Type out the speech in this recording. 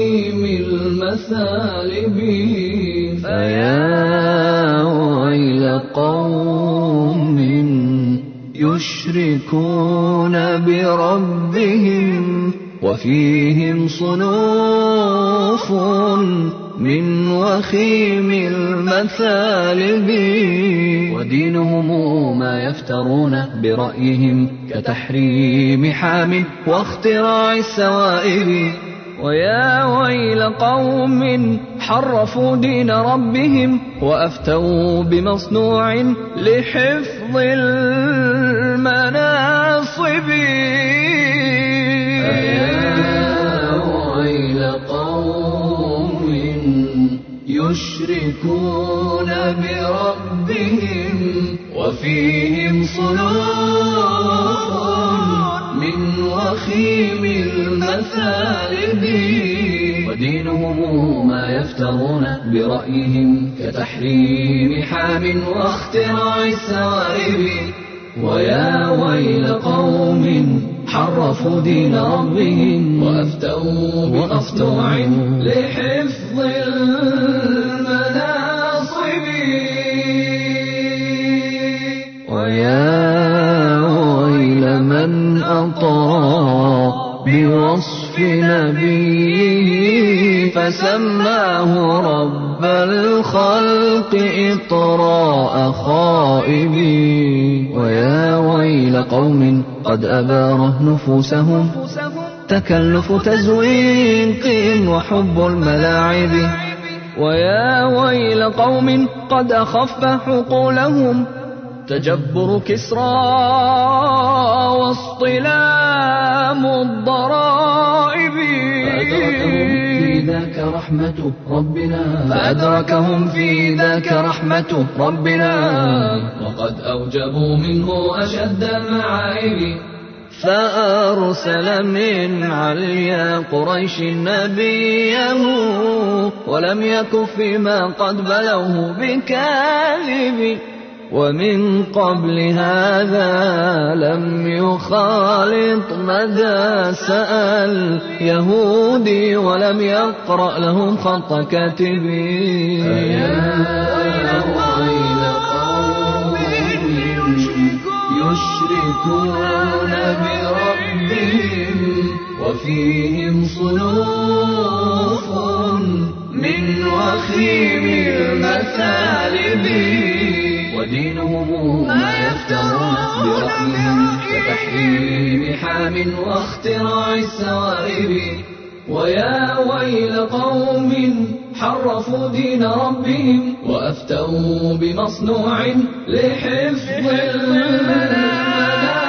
وخيم المثالب. فيا ويل قوم يشركون بربهم وفيهم صنوف من وخيم المثالب. ودينهم ما يفترون برأيهم كتحريم حام واختراع السوائب. ويا ويل قوم حرفوا دين ربهم وأفتوا بمصنوع لحفظ المناصب. فيا ويل قوم يشركون بربهم وفيهم صنوف من وخيم المثالب. ودينهم ما يفترون برأيهم كتحريم حام واختراع السوائب. ويا ويل قوم حرفوا دين ربهم وأفتوا بمصنوع لحفظ المناصب. ويا ويل من أطرى بوصف نبيه فسماه رب الخلق إطراء خائب. ويا ويل قوم قد أباره نفوسهم تكلف تزويق وحب الملاعب. ويا ويل قوم قد أخف حقولهم تجبر كسرى واصطلام الضرائب. فأدركهم في ذاك رحمة ربنا وقد أوجبوا منه أشد المعايب. فأرسل من عليا قريش نبيه ولم يكف فيما قد بلوه بكاذب. ومن قبل هذا لم يخالط مدى سأل يهودي ولم يقرأ لهم خط كاتبي. فيا ويل قوم يشركون بربهم وفيهم صنوف من وخيم المثالب. ودينهم ما يفترون برأيهم كتحريم حام واختراع السوائب. ويا ويل قوم حرفوا دين ربهم وأفتوا بمصنوع لحفظ المناصب.